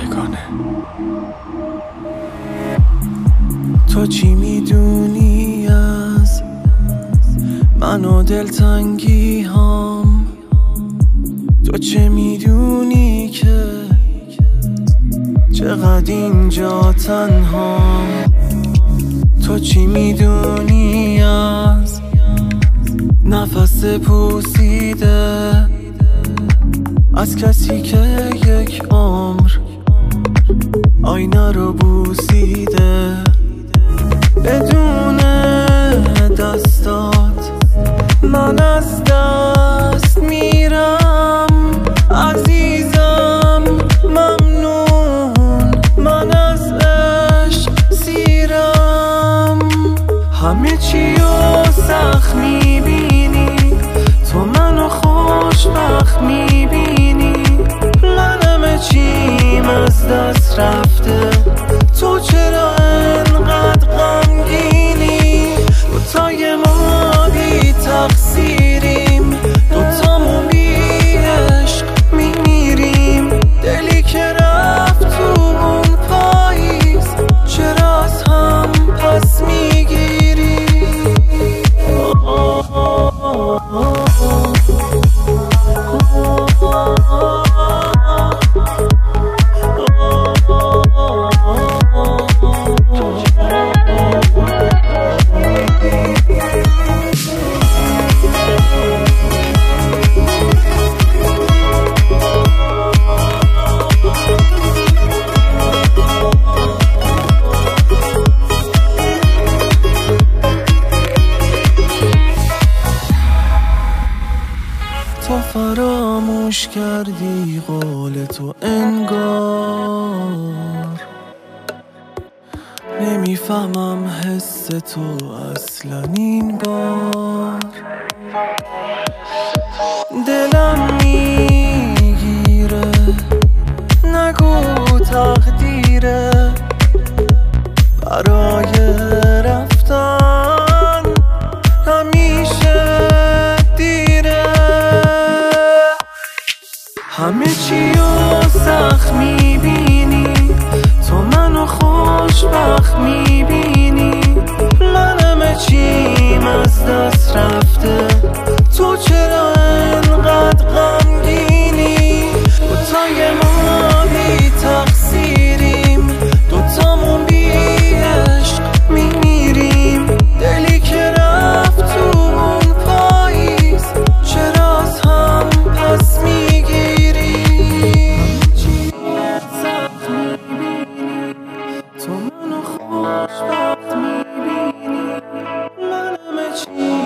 یگانه. تو چی میدونی از من و دلتنگی هام؟ تو چه میدونی که چقدر اینجا تنهام؟ تو چی میدونی از نفس پوسیده از کسی که یک عمر آینه رو بوسیده؟ بدون دستات من از دست میرم عزیزم، ممنون من از عشق سیرم. همه چی رو سخت میبینی، تو منو خوشبخت میبینی. من همه چیم از دست رفته، تو چرا انقدر غمگینی؟ دوتای ما بی تقصیریم، دوتامون بی عشق میمیریم. دلی که رفت تو اون پاییز، چرا از هم پس میگیری؟ تو فراموش کردی قول تو انگار، نمیفهمم حس تو اصلا این بار. دلم میگیره نگو تقدیره برای رفتن، همیشه دیره. همه چی رو سخت میبینی، تو منو خوشبخت میبینی. من همه چیم از دست رفته، تو چرا انقدر غمگینی؟ دوتای ما بی تقصیریم، دوتامون بی عشق میمیریم. دلی که رفت تو اون پاییز، چرا از هم پس میگیری؟ سخت میبینی، تو منو خوشبخت میبینی. من همه چی